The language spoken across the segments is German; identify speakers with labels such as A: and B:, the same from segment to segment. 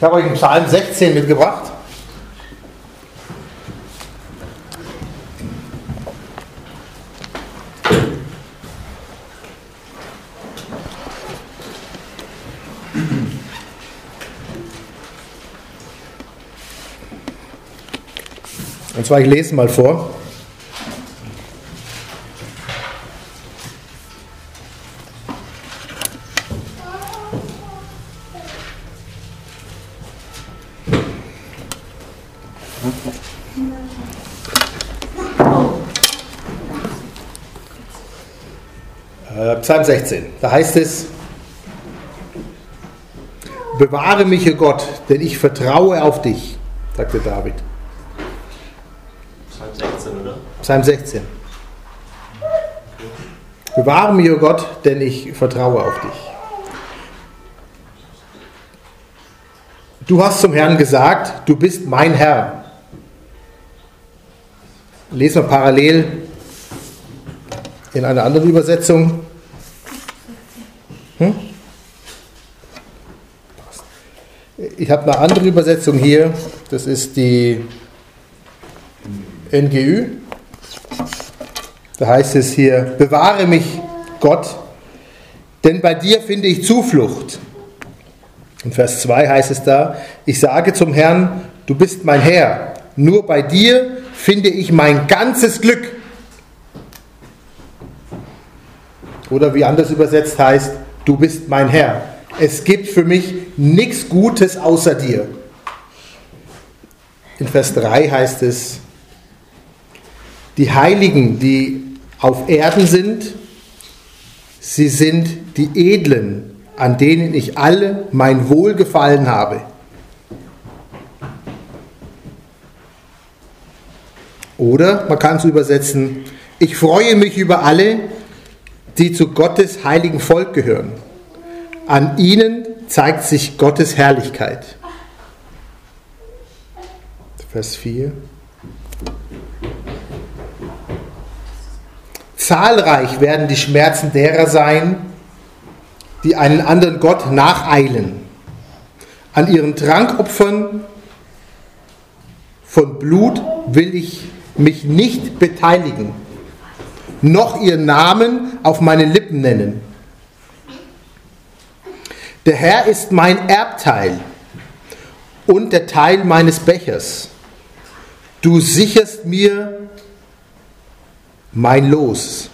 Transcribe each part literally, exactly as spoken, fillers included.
A: Ich habe euch den Psalm sechzehn mitgebracht. Und zwar, ich lese mal vor. Äh, Psalm sechzehn, da heißt es: Bewahre mich, o Gott, denn ich vertraue auf dich, sagte David.
B: Psalm sechzehn, oder?
A: Psalm sechzehn. Bewahre mich, o Gott, denn ich vertraue auf dich. Du hast zum Herrn gesagt, du bist mein Herr. Lesen wir parallel in einer anderen Übersetzung. Hm? Ich habe eine andere Übersetzung hier. Das ist die N G Ü. Da heißt es hier: Bewahre mich, Gott, denn bei dir finde ich Zuflucht. In Vers zwei heißt es da: Ich sage zum Herrn, du bist mein Herr. Nur bei dir finde ich mein ganzes Glück. Oder wie anders übersetzt heißt: Du bist mein Herr. Es gibt für mich nichts Gutes außer dir. In Vers drei heißt es: Die Heiligen, die auf Erden sind, sie sind die Edlen, an denen ich alle mein Wohlgefallen habe. Oder man kann es übersetzen: Ich freue mich über alle, die zu Gottes heiligen Volk gehören. An ihnen zeigt sich Gottes Herrlichkeit. Vers vier. Zahlreich werden die Schmerzen derer sein, die einen anderen Gott nacheilen. An ihren Trankopfern von Blut will ich mich nicht beteiligen, noch ihren Namen auf meinen Lippen nennen. Der Herr ist mein Erbteil und der Teil meines Bechers. Du sicherst mir mein Los.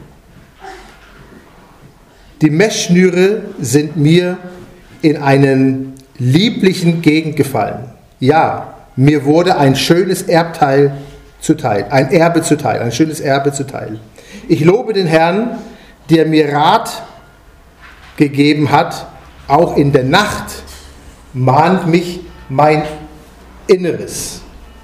A: Die Messschnüre sind mir in einen lieblichen Gegend gefallen. Ja, mir wurde ein schönes Erbteil zuteil, ein Erbe zuteil, ein schönes Erbe zuteil. Ich lobe den Herrn, der mir Rat gegeben hat. Auch in der Nacht mahnt mich mein Inneres.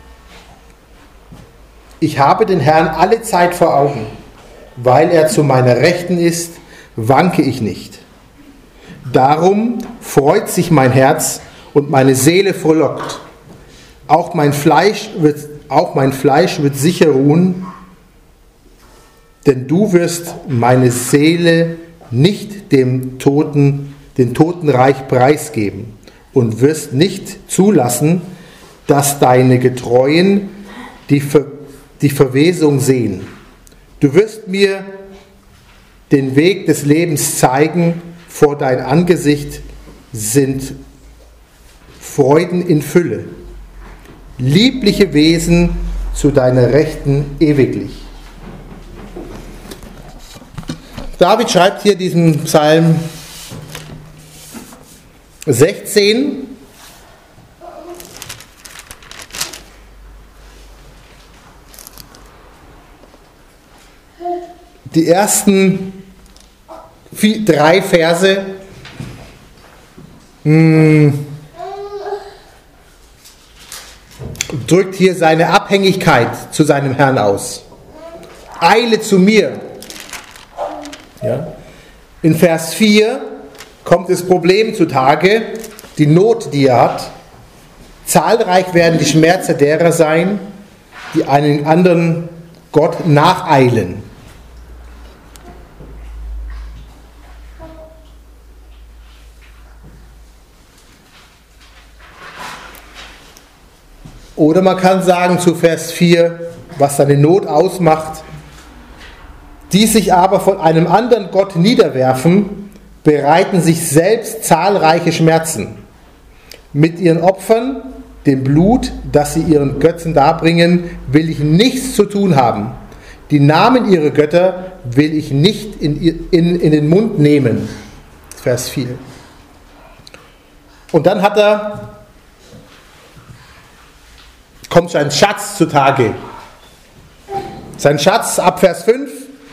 A: Ich habe den Herrn alle Zeit vor Augen. Weil er zu meiner Rechten ist, wanke ich nicht. Darum freut sich mein Herz und meine Seele frohlockt. Auch mein Fleisch wird, auch mein Fleisch wird sicher ruhen, denn du wirst meine Seele nicht dem Toten den Totenreich preisgeben und wirst nicht zulassen, dass deine Getreuen die, Ver, die Verwesung sehen. Du wirst mir den Weg des Lebens zeigen, vor dein Angesicht sind Freuden in Fülle, liebliche Wesen zu deiner Rechten ewiglich. David schreibt hier diesen Psalm sechzehn. Die ersten vier, drei Verse mh, drückt hier seine Abhängigkeit zu seinem Herrn aus. Eile zu mir. Ja. In Vers vier kommt das Problem zutage, die Not, die er hat. Zahlreich werden die Schmerzen derer sein, die einen anderen Gott nacheilen. Oder man kann sagen zu Vers vier, was seine Not ausmacht, die sich aber von einem anderen Gott niederwerfen, bereiten sich selbst zahlreiche Schmerzen. Mit ihren Opfern, dem Blut, das sie ihren Götzen darbringen, will ich nichts zu tun haben. Die Namen ihrer Götter will ich nicht in, in, in den Mund nehmen. Vers vier. Und dann hat er, kommt sein Schatz zutage. Sein Schatz ab Vers fünf.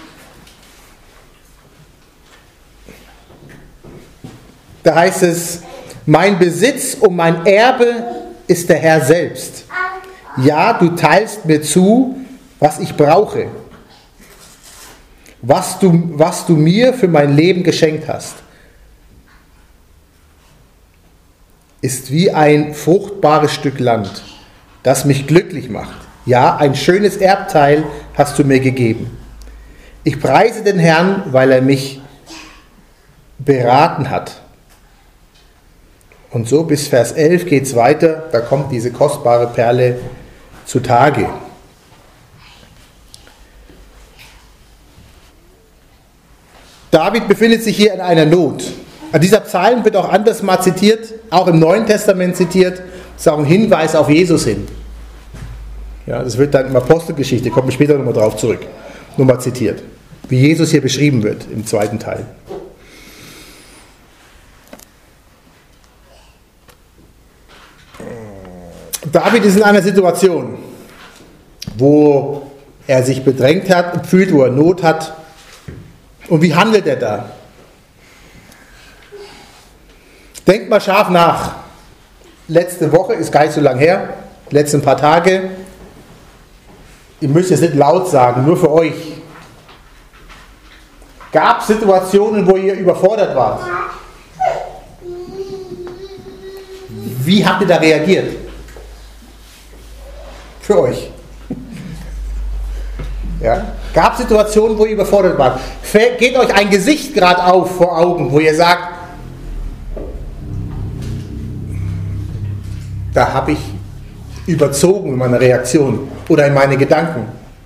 A: Da heißt es, mein Besitz und mein Erbe ist der Herr selbst. Ja, du teilst mir zu, was ich brauche, was du, was du mir für mein Leben geschenkt hast. Ist wie ein fruchtbares Stück Land, das mich glücklich macht. Ja, ein schönes Erbteil hast du mir gegeben. Ich preise den Herrn, weil er mich beraten hat. Und so bis Vers elf geht es weiter, da kommt diese kostbare Perle zutage. David befindet sich hier in einer Not. Dieser Psalm wird auch anders mal zitiert, auch im Neuen Testament zitiert. Das ist auch ein Hinweis auf Jesus hin. Ja, das wird dann in Apostelgeschichte, kommt später nochmal drauf zurück, nochmal zitiert, wie Jesus hier beschrieben wird im zweiten Teil. David ist in einer Situation, wo er sich bedrängt hat, fühlt, wo er Not hat. Und wie handelt er da? Denkt mal scharf nach. Letzte Woche, ist gar nicht so lang her, die letzten paar Tage. Ihr müsst es nicht laut sagen, nur für euch. Gab es Situationen, wo ihr überfordert wart? Wie habt ihr da reagiert? Für euch. Ja? Gab es Situationen, wo ihr überfordert wart? Geht euch ein Gesicht gerade auf vor Augen, wo ihr sagt, da habe ich überzogen in meiner Reaktion oder in meine Gedanken.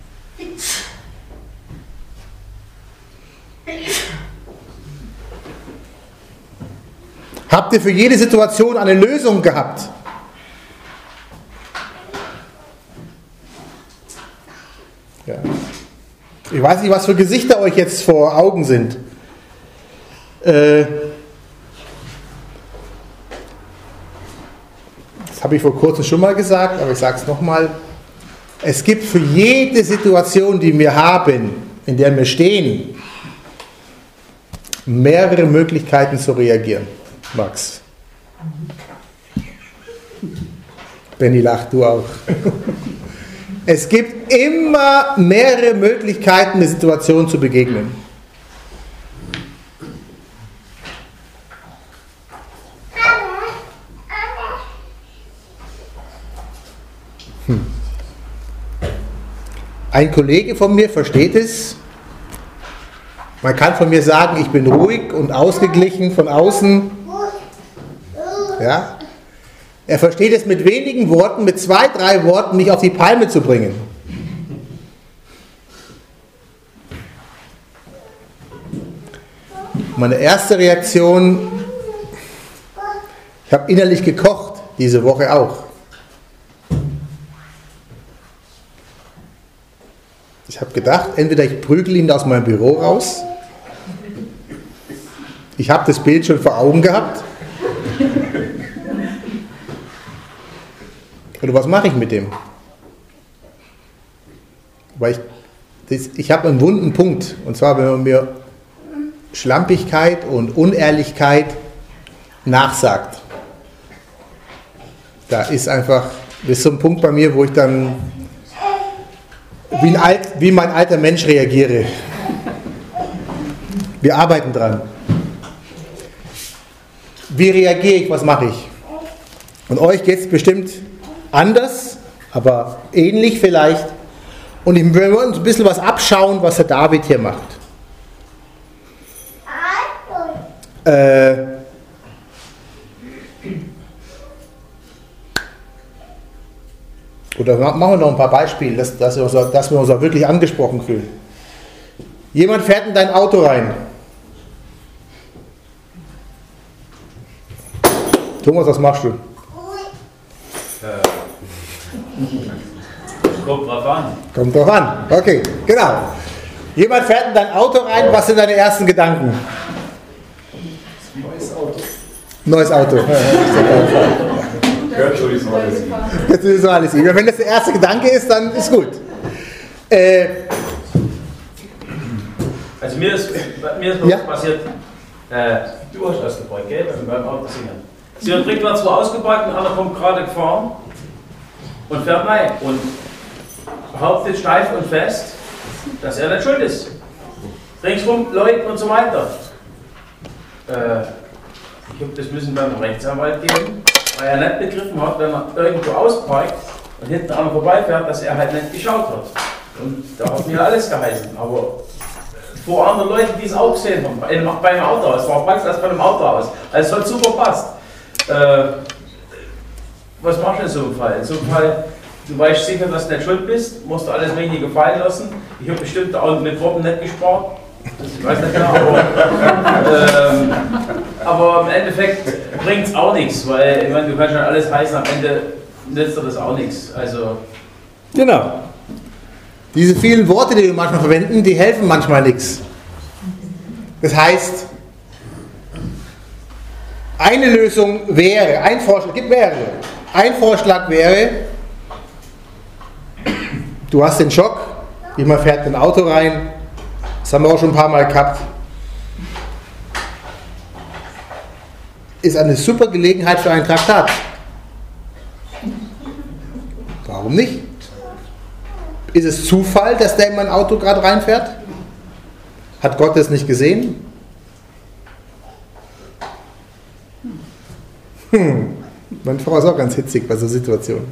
A: Habt ihr für jede Situation eine Lösung gehabt? Ja. Ich weiß nicht, was für Gesichter euch jetzt vor Augen sind. Äh, das habe ich vor kurzem schon mal gesagt, aber ich sage es nochmal. Es gibt für jede Situation, die wir haben, in der wir stehen, mehrere Möglichkeiten zu reagieren. Max. Benni lacht, du auch. Es gibt immer mehrere Möglichkeiten, der Situation zu begegnen. Hm. Ein Kollege von mir versteht es. Man kann von mir sagen, ich bin ruhig und ausgeglichen von außen. Ja. Er versteht es mit wenigen Worten, mit zwei, drei Worten mich auf die Palme zu bringen. Meine erste Reaktion, ich habe innerlich gekocht, diese Woche auch. Ich habe gedacht, entweder ich prügel ihn aus meinem Büro raus, ich habe das Bild schon vor Augen gehabt, oder was mache ich mit dem? Weil ich, das, ich habe einen wunden Punkt. Und zwar, wenn man mir Schlampigkeit und Unehrlichkeit nachsagt. Da ist einfach, das ist so ein Punkt bei mir, wo ich dann wie, ein alt, wie mein alter Mensch reagiere. Wir arbeiten dran. Wie reagiere ich, was mache ich? Und euch geht es bestimmt anders, aber ähnlich vielleicht. Und wir wollen uns ein bisschen was abschauen, was der David hier macht. Äh, Oder machen wir noch ein paar Beispiele, dass, dass, wir, uns, dass wir uns auch wirklich angesprochen fühlen. Jemand fährt in dein Auto rein. Thomas, was machst du?
B: Äh, kommt drauf an.
A: Kommt drauf an. Okay, genau. Jemand fährt in dein Auto rein, was sind deine ersten Gedanken?
C: Neues Auto.
A: Neues Auto.
C: Gehört sowieso alles.
A: Jetzt ist so alles. Wenn das der erste Gedanke ist, dann ist gut. Äh,
B: Also mir ist, mir ist was
A: Ja.
B: passiert, äh, du hast ausgeparkt, gell? Also beim Auto singen. Sie hat rückwärts war ausgeparkt und einer kommt gerade gefahren und fährt rein und behauptet steif und fest, dass er nicht schuld ist. Ringsrum Leute und so weiter. Äh, ich glaube, das müssen wir beim Rechtsanwalt geben, weil er nicht begriffen hat, wenn er irgendwo ausparkt und hinten einer vorbeifährt, dass er halt nicht geschaut hat. Und da hat mir alles geheißen. Aber vor anderen Leuten, die es auch gesehen haben, bei einem Auto, es war praktisch als bei einem Auto aus. Also es hat super passt. Äh, was machst du in so einem Fall? In so einem Fall, du weißt sicher, dass du nicht schuld bist, musst du alles Mögliche gefallen lassen. Ich habe bestimmt auch mit Worten nicht gespart. Ich weiß nicht genau, aber, ähm, aber im Endeffekt bringt es auch nichts, weil ich meine, du kannst schon alles heißen, am Ende nützt dir das auch nichts. Also,
A: genau. Diese vielen Worte, die wir manchmal verwenden, die helfen manchmal nichts. Das heißt, eine Lösung wäre, ein Vorschlag, gibt mehrere. Ein Vorschlag wäre, du hast den Schock, jemand fährt in ein Auto rein, das haben wir auch schon ein paar Mal gehabt. Ist eine super Gelegenheit für ein Traktat. Warum nicht? Ist es Zufall, dass der in mein Auto gerade reinfährt? Hat Gott das nicht gesehen? Hm. Meine Frau ist auch ganz hitzig bei so Situationen.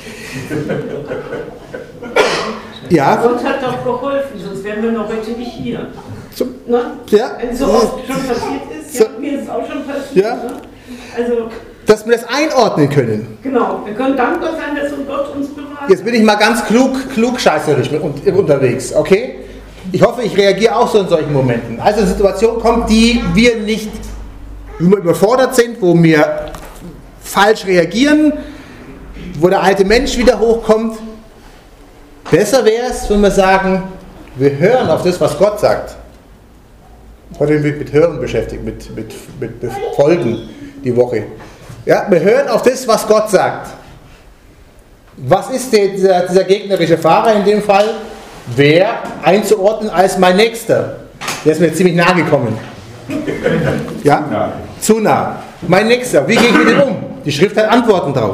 A: Ja?
D: Gott hat doch geholfen, sonst wären wir noch heute nicht hier.
A: So,
D: Ne?
A: ja?
D: Wenn so oft schon passiert ist,
A: So.
D: ja, mir ist es auch schon passiert.
A: Ja.
D: Ne? Also,
A: Dass wir das einordnen können.
D: genau, wir können dankbar sein, dass Gott uns bewahrt.
A: Jetzt bin ich mal ganz klug, klugscheißerisch mit, un- unterwegs, okay? Ich hoffe, ich reagiere auch so in solchen Momenten. Also eine Situation kommt, die wir nicht überfordert sind, wo wir falsch reagieren, wo der alte Mensch wieder hochkommt. Besser wäre es, wenn wir sagen, wir hören auf das, was Gott sagt. Heute bin ich mit Hören beschäftigt, mit, mit, mit Befolgen die Woche. Ja, wir hören auf das, was Gott sagt. Was ist der, dieser, dieser gegnerische Fahrer in dem Fall? Wer einzuordnen als mein Nächster? Der ist mir ziemlich nahe gekommen. Ja?
C: Ja.
A: Zu nah. Mein Nächster, wie gehe ich mit dem um? Die Schrift hat Antworten drauf.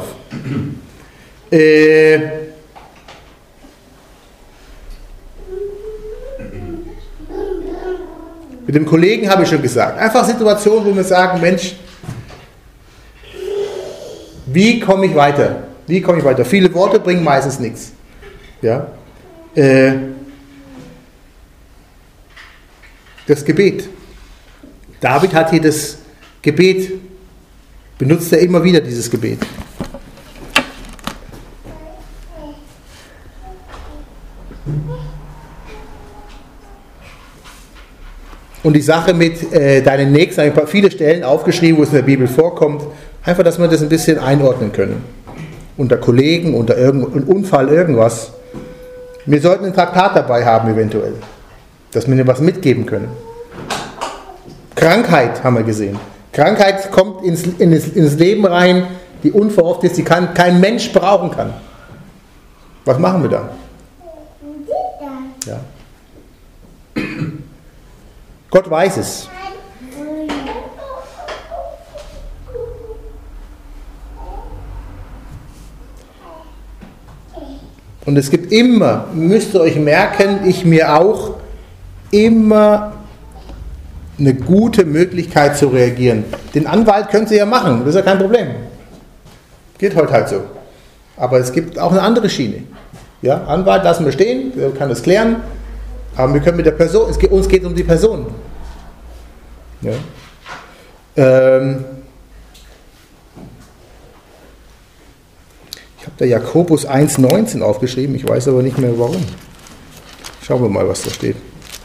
A: Äh, mit dem Kollegen habe ich schon gesagt. Einfach Situationen, wo wir sagen, Mensch, wie komme ich weiter? Wie komme ich weiter? Viele Worte bringen meistens nichts. Ja? Äh, das Gebet. David hat hier das Gebet, benutzt er immer wieder dieses Gebet. Und die Sache mit äh, deinen Nächsten, ein paar viele Stellen aufgeschrieben, wo es in der Bibel vorkommt, einfach, dass wir das ein bisschen einordnen können. Unter Kollegen, unter irgendeinem Unfall, irgendwas. Wir sollten ein Traktat dabei haben, eventuell. Dass wir ihnen was mitgeben können. Krankheit haben wir gesehen. Krankheit kommt ins, ins, ins Leben rein, die unverhofft ist, die kann, kein Mensch brauchen kann. Was machen wir dann? Ja. Gott weiß es. Und es gibt immer, müsst ihr euch merken, ich mir auch, immer eine gute Möglichkeit zu reagieren. Den Anwalt könnt ihr ja machen, das ist ja kein Problem. Geht heute halt so. Aber es gibt auch eine andere Schiene. Ja, Anwalt lassen wir stehen, der kann das klären, aber wir können mit der Person, es geht, uns geht um die Person. Ja. Ähm, ich habe der Jakobus eins neunzehn aufgeschrieben, ich weiß aber nicht mehr warum. Schauen wir mal, was da steht.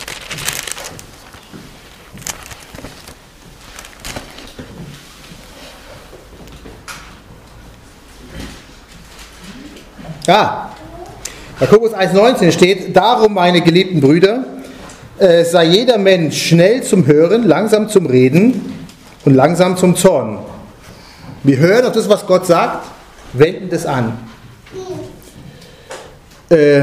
A: Ah, Jakobus eins neunzehn steht, darum, meine geliebten Brüder, äh, sei jeder Mensch schnell zum Hören, langsam zum Reden und langsam zum Zorn. Wir hören auf das, was Gott sagt, wenden das an. Äh,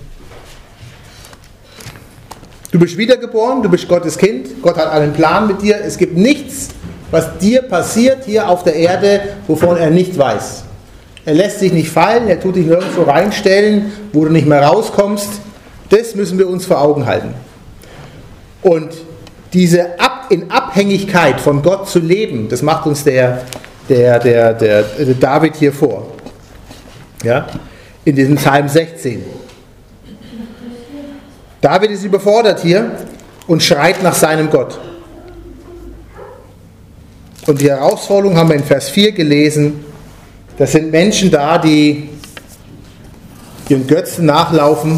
A: du bist wiedergeboren, du bist Gottes Kind, Gott hat einen Plan mit dir. Es gibt nichts, was dir passiert hier auf der Erde, wovon er nicht weiß. Er lässt sich nicht fallen, er tut dich nirgendwo reinstellen, wo du nicht mehr rauskommst. Das müssen wir uns vor Augen halten. Und diese Ab- in Abhängigkeit von Gott zu leben, das macht uns der, der, der, der, der David hier vor. Ja? In diesem Psalm sechzehn. David ist überfordert hier und schreit nach seinem Gott. Und die Herausforderung haben wir in Vers vier gelesen. Das sind Menschen da, die ihren Götzen nachlaufen.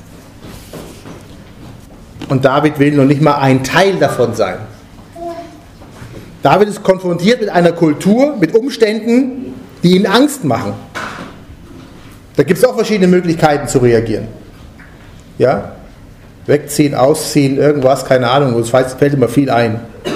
A: Und David will noch nicht mal ein Teil davon sein. David ist konfrontiert mit einer Kultur, mit Umständen, die ihm Angst machen. Da gibt es auch verschiedene Möglichkeiten zu reagieren. Ja? Wegziehen, ausziehen, irgendwas, keine Ahnung, es fällt immer viel ein.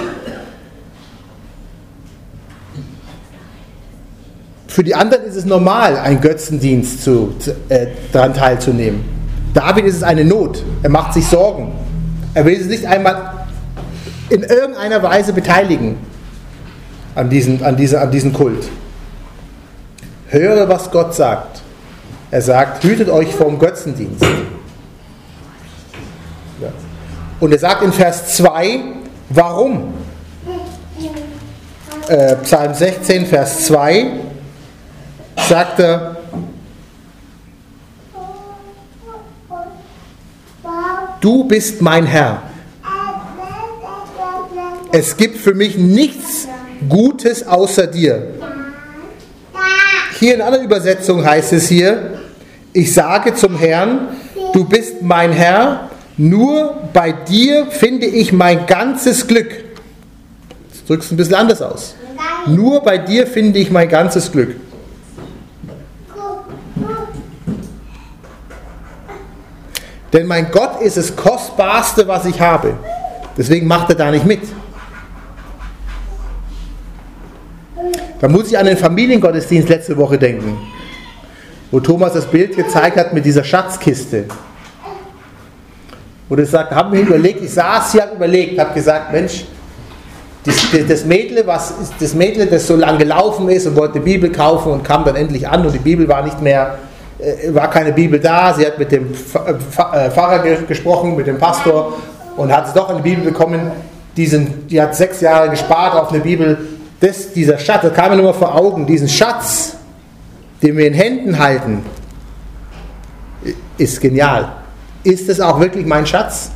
A: Für die anderen ist es normal, einen Götzendienst zu, äh, daran teilzunehmen. David ist es eine Not. Er macht sich Sorgen. Er will sich nicht einmal in irgendeiner Weise beteiligen an diesen, an diese, an diesen Kult. Höre, was Gott sagt. Er sagt, hütet euch vom Götzendienst. Ja. Und er sagt in Vers zwei, warum? Äh, Psalm sechzehn, Vers zwei, sagt er, du bist mein Herr. Es gibt für mich nichts Gutes außer dir. Hier in einer Übersetzung heißt es hier, ich sage zum Herrn, du bist mein Herr, nur bei dir finde ich mein ganzes Glück. Das drückst du ein bisschen anders aus. Nur bei dir finde ich mein ganzes Glück. Denn mein Gott ist das Kostbarste, was ich habe. Deswegen macht er da nicht mit. Da muss ich an den Familiengottesdienst letzte Woche denken, wo Thomas das Bild gezeigt hat mit dieser Schatzkiste. Wo er sagt, haben wir überlegt, ich saß hier, habe überlegt, habe gesagt, Mensch, das, das Mädel, was ist das Mädel, das so lange gelaufen ist und wollte die Bibel kaufen und kam dann endlich an und die Bibel war nicht mehr, war keine Bibel da, sie hat mit dem Pfarrer gesprochen, mit dem Pastor und hat es doch eine Bibel bekommen, diesen, die hat sechs Jahre gespart auf eine Bibel, das, dieser Schatz, das kam mir nur mal vor Augen, diesen Schatz, den wir in Händen halten, ist genial. Ist es auch wirklich mein Schatz?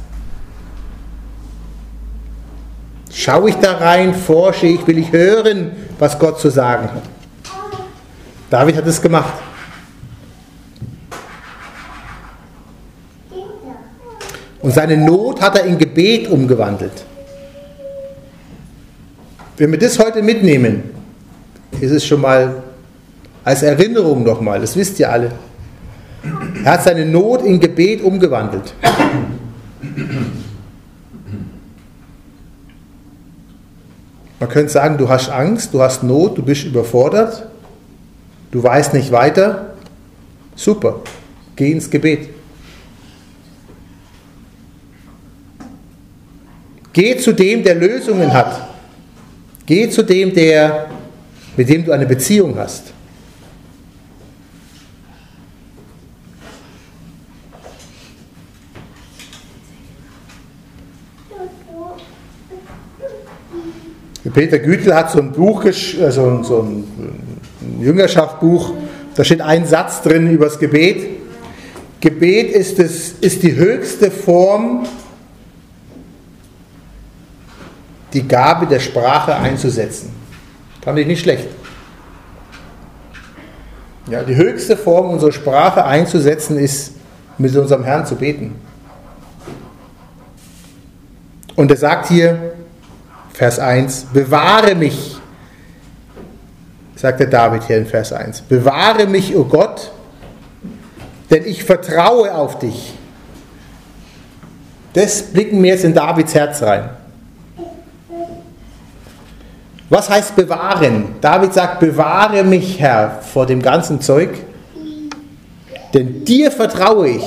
A: Schaue ich da rein, forsche ich, will ich hören, was Gott zu sagen hat? David hat es gemacht. Und seine Not hat er in Gebet umgewandelt. Wenn wir das heute mitnehmen, ist es schon mal als Erinnerung nochmal, das wisst ihr alle. Er hat seine Not in Gebet umgewandelt. Man könnte sagen, du hast Angst, du hast Not, du bist überfordert, du weißt nicht weiter. Super, geh ins Gebet. Geh zu dem, der Lösungen hat. Geh zu dem, der, mit dem du eine Beziehung hast. Peter Gütel hat so ein Buch, also so ein Jüngerschaftsbuch, da steht ein Satz drin über das Gebet. Gebet ist, es, ist die höchste Form, die Gabe der Sprache einzusetzen. Fand ich nicht schlecht. Ja, die höchste Form, unsere Sprache einzusetzen, ist, mit unserem Herrn zu beten. Und er sagt hier, Vers eins, bewahre mich, sagt der David hier in Vers eins, bewahre mich, o Gott, denn ich vertraue auf dich. Das blicken wir jetzt in Davids Herz rein. Was heißt bewahren? David sagt, bewahre mich, Herr, vor dem ganzen Zeug, denn dir vertraue ich.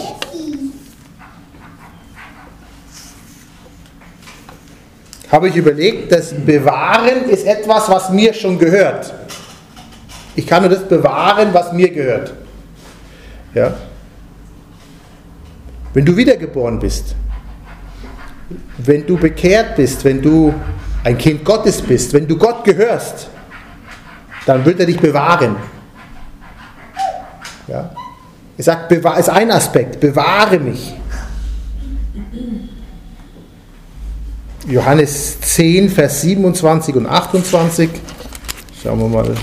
A: Habe ich überlegt, das Bewahren ist etwas, was mir schon gehört. Ich kann nur das bewahren, was mir gehört. Ja? Wenn du wiedergeboren bist, wenn du bekehrt bist, wenn du ein Kind Gottes bist, wenn du Gott gehörst, dann wird er dich bewahren. Ja? Er sagt, bewahr, ist ein Aspekt, bewahre mich. Johannes zehn, Vers siebenundzwanzig und achtundzwanzig. Schauen wir mal.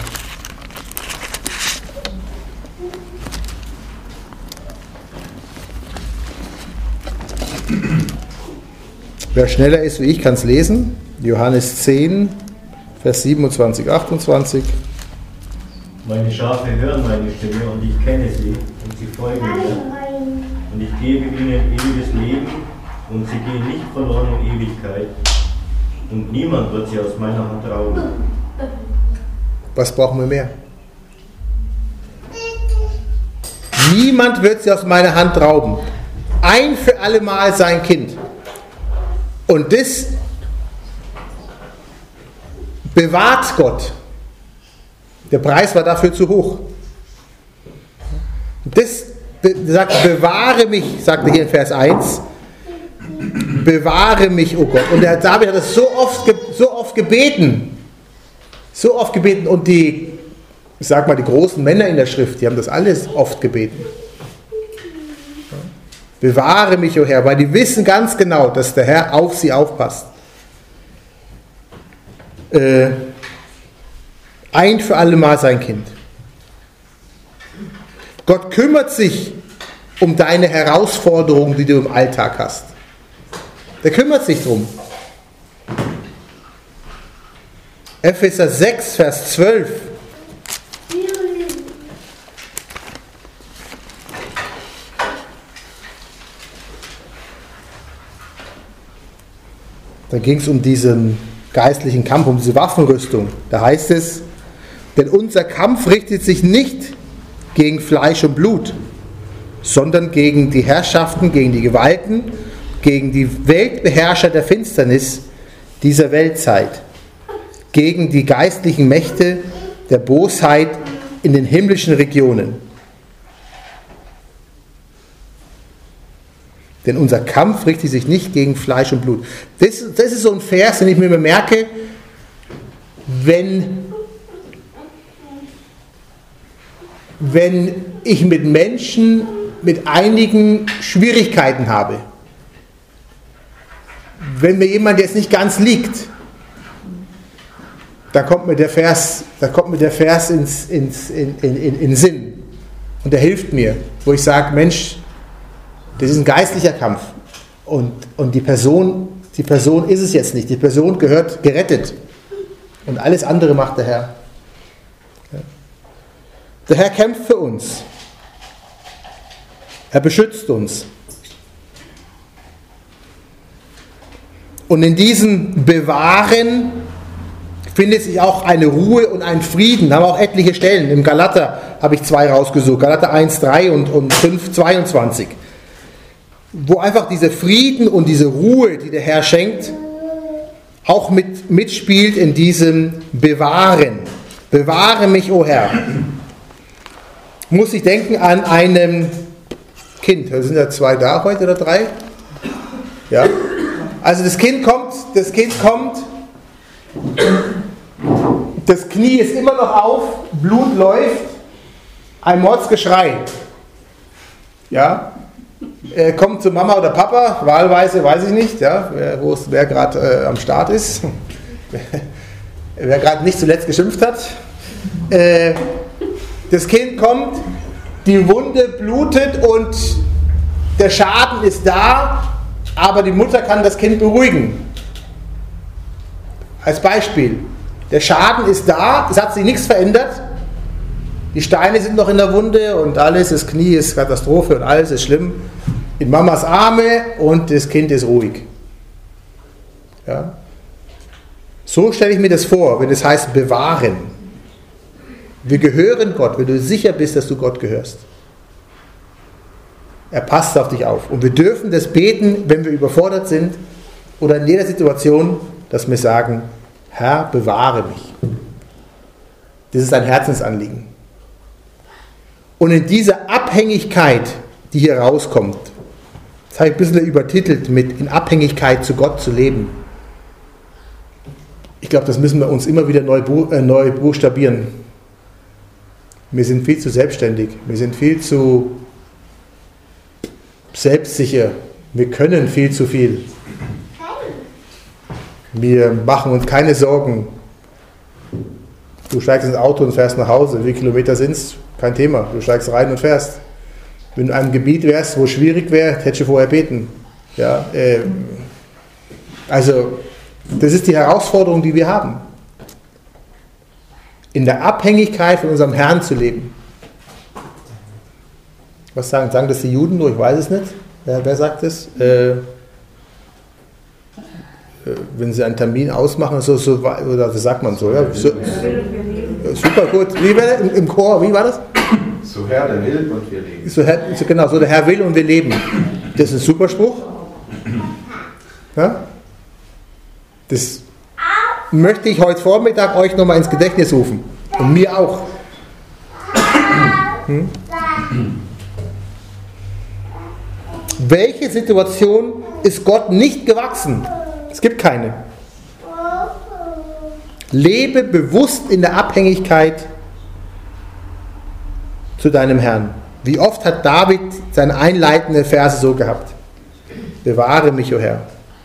A: Wer schneller ist wie ich, kann es lesen. Johannes zehn, Vers siebenundzwanzig, achtundzwanzig.
C: Meine Schafe hören meine Stimme und ich kenne sie und sie folgen mir. Und ich gebe ihnen ewiges Leben und sie gehen nicht verloren in Ewigkeit. Und niemand wird sie aus meiner Hand rauben.
A: Was brauchen wir mehr? Niemand wird sie aus meiner Hand rauben. Ein für alle Mal sein Kind. Und das bewahrt Gott. Der Preis war dafür zu hoch. Das sagt, bewahre mich, sagt er hier in Vers eins, bewahre mich, oh Gott. Und der David hat das so oft, so oft gebeten, so oft gebeten. Und die, ich sag mal, die großen Männer in der Schrift, die haben das alles oft gebeten. Bewahre mich, o Herr, weil die wissen ganz genau, dass der Herr auf sie aufpasst. Äh, ein für alle Mal sein Kind. Gott kümmert sich um deine Herausforderungen, die du im Alltag hast. Der kümmert sich drum. Epheser sechs, Vers zwölf. Da ging es um diesen geistlichen Kampf, um diese Waffenrüstung. Da heißt es, denn unser Kampf richtet sich nicht gegen Fleisch und Blut, sondern gegen die Herrschaften, gegen die Gewalten, gegen die Weltbeherrscher der Finsternis dieser Weltzeit, gegen die geistlichen Mächte der Bosheit in den himmlischen Regionen. Denn unser Kampf richtet sich nicht gegen Fleisch und Blut. Das, das ist so ein Vers, den ich mir merke, wenn, wenn ich mit Menschen mit einigen Schwierigkeiten habe. Wenn mir jemand jetzt nicht ganz liegt, da kommt mir der Vers, da kommt mir der Vers ins, ins, in, in, in, in Sinn. Und der hilft mir, wo ich sage, Mensch, das ist ein geistlicher Kampf. Und, und die Person, die Person ist es jetzt nicht. Die Person gehört gerettet. Und alles andere macht der Herr. Der Herr kämpft für uns. Er beschützt uns. Und in diesem Bewahren findet sich auch eine Ruhe und ein Frieden. Da haben wir auch etliche Stellen. Im Galater habe ich zwei rausgesucht. Galater eins, drei und, und fünf, zweiundzwanzig. Wo einfach dieser Frieden und diese Ruhe, die der Herr schenkt, auch mit, mitspielt in diesem Bewahren. Bewahre mich, o Herr. Muss ich denken an einem Kind. Da sind ja zwei da heute oder drei. Ja. Also das Kind kommt, das Kind kommt, das Knie ist immer noch auf, Blut läuft, ein Mordsgeschrei. Ja. Er kommt zu Mama oder Papa, wahlweise, weiß ich nicht, ja, wer, wer gerade äh, am Start ist, wer gerade nicht zuletzt geschimpft hat. Äh, Das Kind kommt, die Wunde blutet und der Schaden ist da, aber die Mutter kann das Kind beruhigen. Als Beispiel. Der Schaden ist da, es hat sich nichts verändert. Die Steine sind noch in der Wunde und alles, das Knie ist Katastrophe und alles ist schlimm. In Mamas Arme und das Kind ist ruhig. Ja? So stelle ich mir das vor, wenn es heißt bewahren. Wir gehören Gott, wenn du sicher bist, dass du Gott gehörst. Er passt auf dich auf. Und wir dürfen das beten, wenn wir überfordert sind oder in jeder Situation, dass wir sagen, Herr, bewahre mich. Das ist ein Herzensanliegen. Und in dieser Abhängigkeit, die hier rauskommt, das habe ich ein bisschen übertitelt mit in Abhängigkeit zu Gott zu leben. Ich glaube, das müssen wir uns immer wieder neu, äh, neu buchstabieren. Wir sind viel zu selbstständig, wir sind viel zu selbstsicher, wir können viel zu viel. Wir machen uns keine Sorgen. Du steigst ins Auto und fährst nach Hause. Wie viele Kilometer sind es? Kein Thema. Du steigst rein und fährst. Wenn du in einem Gebiet wärst, wo es schwierig wäre, hättest du vorher beten. Ja, äh, also, das ist die Herausforderung, die wir haben. In der Abhängigkeit von unserem Herrn zu leben. Was sagen? Sagen das die Juden nur? Ich weiß es nicht. Wer, wer sagt das? Äh, wenn sie einen Termin ausmachen, so, so, oder das sagt man so, ja, so, super gut. Wie war das? Im, Im Chor, wie war das?
E: So Herr, der will und wir leben.
A: So, Herr, so, genau, so der Herr will und wir leben. Das ist ein super Spruch. Ja? Das möchte ich heute Vormittag euch nochmal ins Gedächtnis rufen. Und mir auch. Hm? Welche Situation ist Gott nicht gewachsen? Es gibt keine. Lebe bewusst in der Abhängigkeit zu deinem Herrn. Wie oft hat David seine einleitende Verse so gehabt? Bewahre mich, o Herr.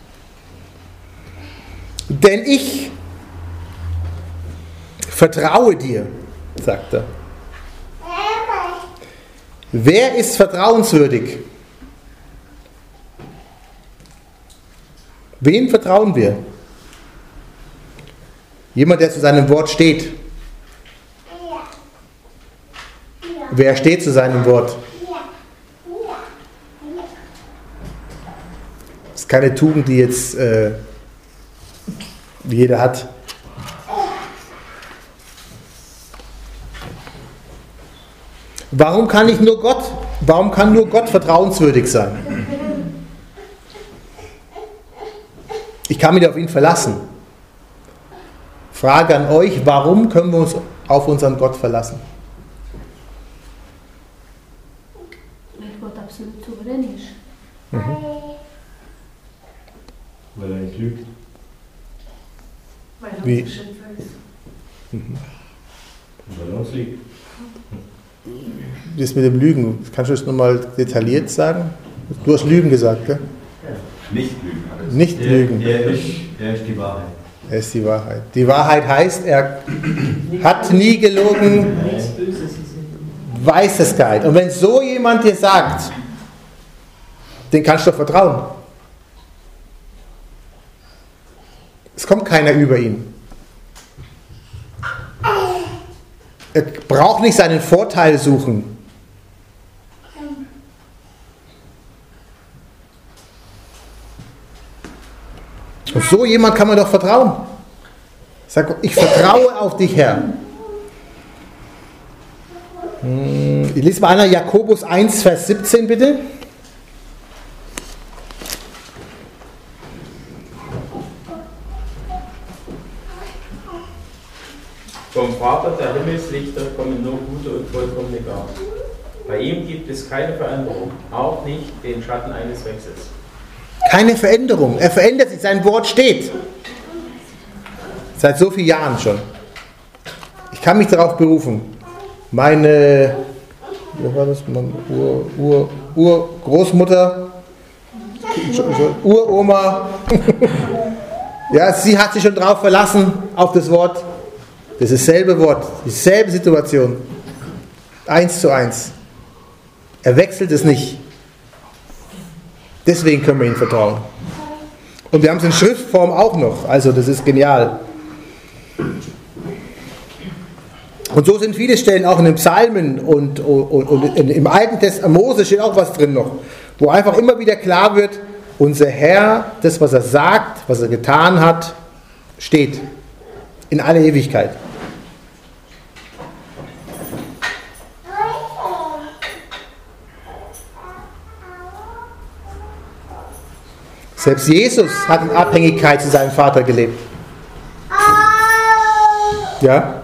A: Denn ich vertraue dir, sagt er. Wer ist vertrauenswürdig? Wem vertrauen wir? Jemand, der zu seinem Wort steht. Wer steht zu seinem Wort? Das ist keine Tugend, die jetzt äh, jeder hat. Warum kann ich nur Gott? Warum kann nur Gott vertrauenswürdig sein? Ich kann mich auf ihn verlassen. Frage an euch, warum können wir uns auf unseren Gott verlassen?
F: Weil Gott absolut souverän ist.
A: Mhm.
C: Weil er nicht lügt.
D: Weil er
A: Wie?
D: unser Schöpfer ist.
A: Mhm.
C: Weil er uns liebt.
A: Das mit dem Lügen, kannst du das nochmal detailliert sagen? Du hast Lügen gesagt, gell?
E: Nicht lügen. Alles.
A: Nicht
C: Er,
A: lügen.
C: er, ist, er ist die Wahrheit.
A: Er ist die Wahrheit. Die Wahrheit heißt, er hat nie gelogen,
D: Nichts Böses ist in ihm.
A: weiß es gar nicht. Und wenn so jemand dir sagt, den kannst du doch vertrauen. Es kommt keiner über ihn. Er braucht nicht seinen Vorteil suchen. Und so jemand kann man doch vertrauen. Sag, ich vertraue auf dich, Herr. Ich lese mal einer Jakobus eins, Vers siebzehn, bitte.
B: Vom Vater der Himmelslichter kommen nur gute und vollkommene Gaben. Bei ihm gibt es keine Veränderung, auch nicht den Schatten eines Wechsels.
A: Keine Veränderung. Er verändert sich, sein Wort steht. Seit so vielen Jahren schon. Ich kann mich darauf berufen. Meine, wie war das? Meine Ur, Ur, Urgroßmutter, Uroma, ja, sie hat sich schon darauf verlassen, auf das Wort. Das ist dasselbe Wort, dieselbe Situation. Eins zu eins. Er wechselt es nicht. Deswegen können wir ihm vertrauen. Und wir haben es in Schriftform auch noch. Also das ist genial. Und so sind viele Stellen auch in den Psalmen und, und, und im Alten Testament, Mose steht auch was drin noch, wo einfach immer wieder klar wird, unser Herr, das was er sagt, was er getan hat, steht in aller Ewigkeit. Selbst Jesus hat in Abhängigkeit zu seinem Vater gelebt. Ja?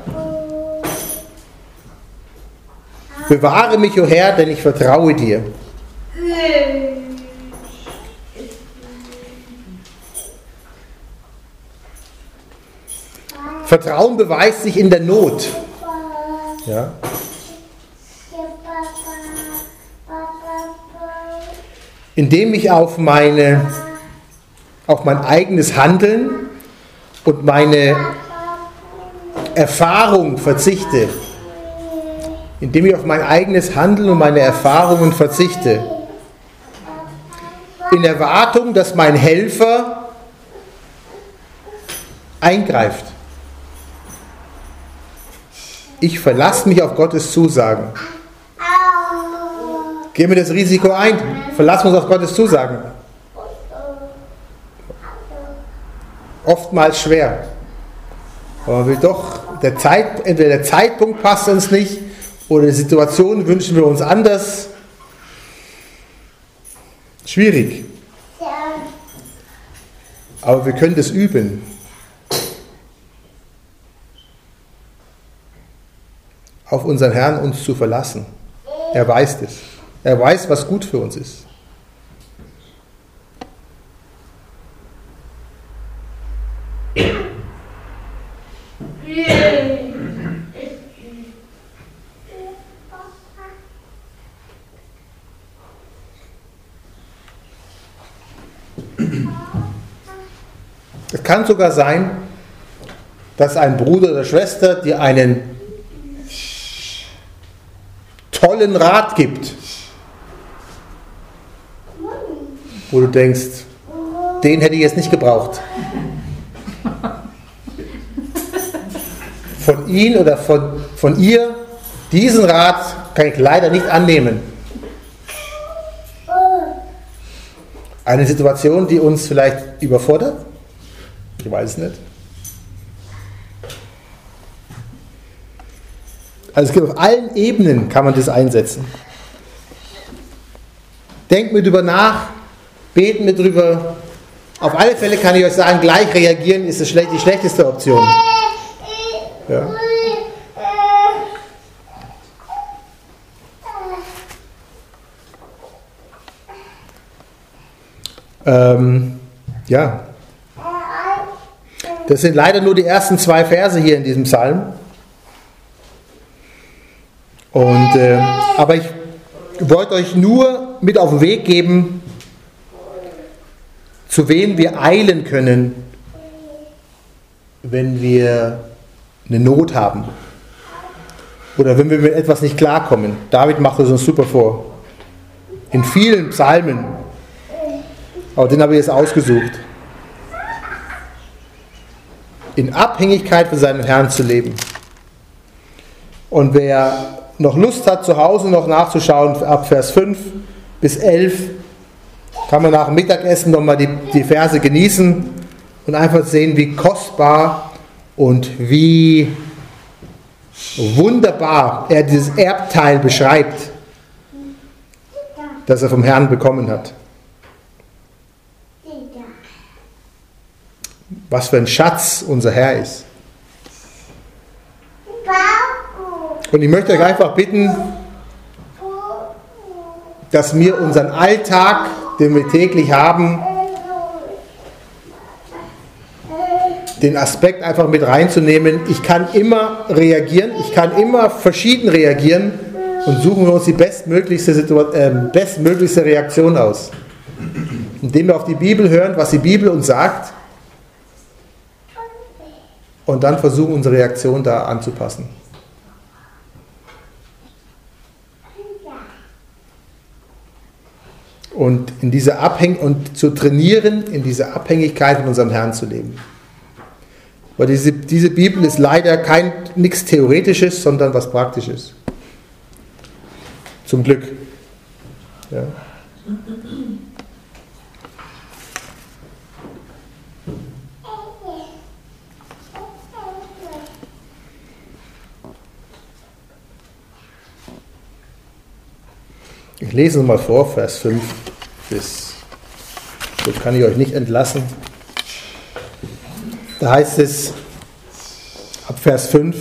A: Bewahre mich, o Herr, denn ich vertraue dir. Vertrauen beweist sich in der Not. Ja? Indem ich auf meine, auf mein eigenes Handeln und meine Erfahrung verzichte. Indem ich auf mein eigenes Handeln und meine Erfahrungen verzichte. In Erwartung, dass mein Helfer eingreift. Ich verlasse mich auf Gottes Zusagen. Gehen wir das Risiko ein. Verlassen wir uns auf Gottes Zusagen. Oftmals schwer. Aber man will doch, der Zeit, entweder der Zeitpunkt passt uns nicht, oder die Situation wünschen wir uns anders. Schwierig. Aber wir können das üben. Auf unseren Herrn uns zu verlassen. Er weiß das. Er weiß, was gut für uns ist. Es kann sogar sein, dass ein Bruder oder Schwester dir einen tollen Rat gibt, wo du denkst, den hätte ich jetzt nicht gebraucht. Von ihm oder von, von ihr, diesen Rat kann ich leider nicht annehmen. Eine Situation, die uns vielleicht überfordert? Ich weiß es nicht. Also es gibt auf allen Ebenen, kann man das einsetzen. Denkt mir drüber nach, beten wir drüber. Auf alle Fälle kann ich euch sagen, gleich reagieren ist die schlechteste Option. Ja. Ähm, ja. Das sind leider nur die ersten zwei Verse hier in diesem Psalm. Und, äh, aber ich wollte euch nur mit auf den Weg geben, zu wem wir eilen können, wenn wir eine Not haben. Oder wenn wir mit etwas nicht klarkommen. David macht es uns super vor. In vielen Psalmen. Aber den habe ich jetzt ausgesucht. In Abhängigkeit von seinem Herrn zu leben. Und wer noch Lust hat, zu Hause noch nachzuschauen, ab Vers fünf bis elf, kann man nach dem Mittagessen nochmal die, die Verse genießen und einfach sehen, wie kostbar und wie wunderbar er dieses Erbteil beschreibt, das er vom Herrn bekommen hat. Was für ein Schatz unser Herr ist. Und ich möchte euch einfach bitten, dass wir unseren Alltag, den wir täglich haben, den Aspekt einfach mit reinzunehmen. Ich kann immer reagieren, ich kann immer verschieden reagieren und suchen wir uns die bestmöglichste, Situation, äh, bestmöglichste Reaktion aus. Indem wir auf die Bibel hören, was die Bibel uns sagt, und dann versuchen, unsere Reaktion da anzupassen. Und, in dieser Abhäng- und zu trainieren, in dieser Abhängigkeit von unserem Herrn zu leben. Weil diese, diese Bibel ist leider kein nichts Theoretisches, sondern was Praktisches. Zum Glück. Ja. Ich lese es mal vor, Vers fünf bis. So kann ich euch nicht entlassen. Da heißt es ab Vers fünf,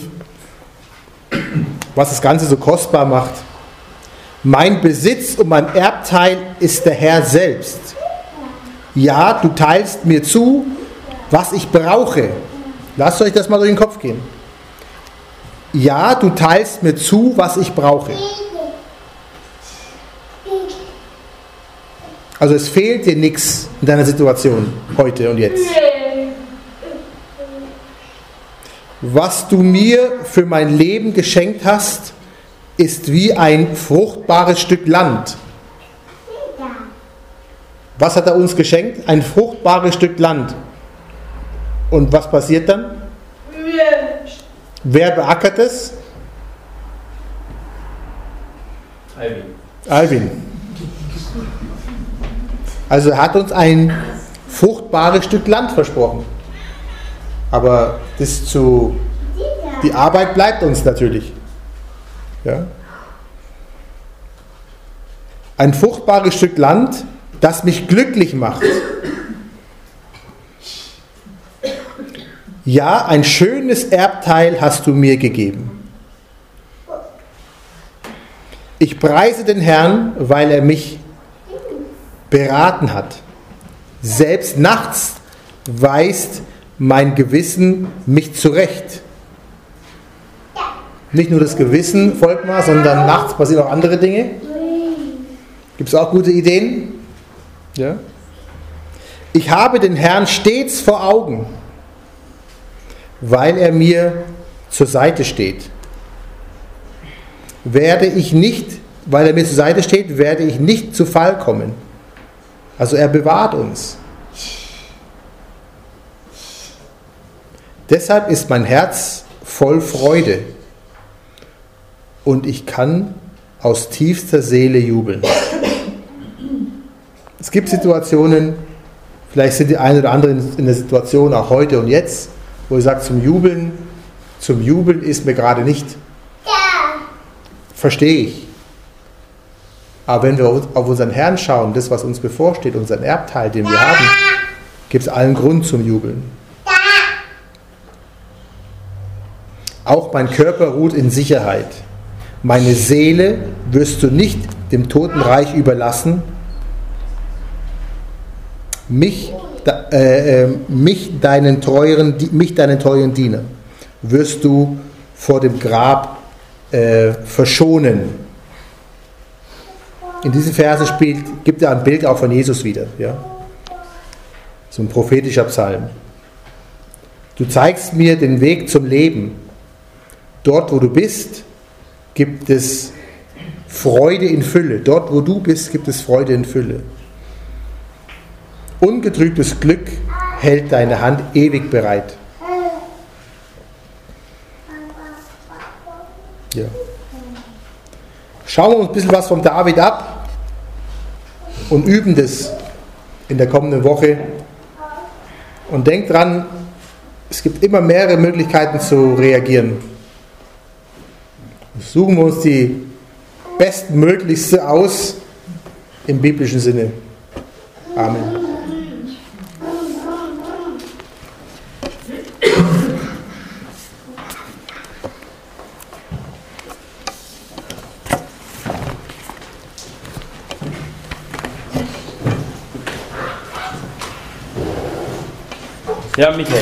A: was das Ganze so kostbar macht. Mein Besitz und mein Erbteil ist der Herr selbst. Ja, du teilst mir zu, was ich brauche. Lasst euch das mal durch den Kopf gehen. Ja, du teilst mir zu, was ich brauche. Also es fehlt dir nichts in deiner Situation heute und jetzt. Was du mir für mein Leben geschenkt hast, ist wie ein fruchtbares Stück Land. Was hat er uns geschenkt? Ein fruchtbares Stück Land. Und was passiert dann? Wer beackert es?
B: Alvin.
A: Alvin. Also er hat uns ein fruchtbares Stück Land versprochen. Aber das zu, die Arbeit bleibt uns natürlich. Ja? Ein fruchtbares Stück Land, das mich glücklich macht. Ja, ein schönes Erbteil hast du mir gegeben. Ich preise den Herrn, weil er mich beraten hat. Selbst nachts weist mein Gewissen mich zurecht. Nicht nur das Gewissen folgt mal, sondern nachts passieren auch andere Dinge. Gibt es auch gute Ideen? Ja. Ich habe den Herrn stets vor Augen, weil er mir zur Seite steht. Werde ich nicht, weil er mir zur Seite steht, werde ich nicht zu Fall kommen. Also er bewahrt uns. Deshalb ist mein Herz voll Freude und ich kann aus tiefster Seele jubeln. Es gibt Situationen, vielleicht sind die einen oder anderen in der Situation auch heute und jetzt, wo ihr sagt, zum Jubeln, zum Jubeln ist mir gerade nicht. Verstehe ich. Aber wenn wir auf unseren Herrn schauen, das, was uns bevorsteht, unseren Erbteil, den wir haben, gibt es allen Grund zum Jubeln. Auch mein Körper ruht in Sicherheit. Meine Seele wirst du nicht dem Totenreich überlassen. Mich, äh, mich, deinen teuren, mich, deinen teuren Diener, wirst du vor dem Grab äh, verschonen. In diesen Versen spielt, gibt er ein Bild auch von Jesus wieder. Ja? So ein prophetischer Psalm. Du zeigst mir den Weg zum Leben. Dort, wo du bist, gibt es Freude in Fülle. Dort, wo du bist, gibt es Freude in Fülle. Ungetrübtes Glück hält deine Hand ewig bereit. Ja. Schauen wir uns ein bisschen was von David ab und üben das in der kommenden Woche. Und denkt dran, es gibt immer mehrere Möglichkeiten zu reagieren. Suchen wir uns die bestmöglichste aus im biblischen Sinne. Amen.
B: Ja, Michael.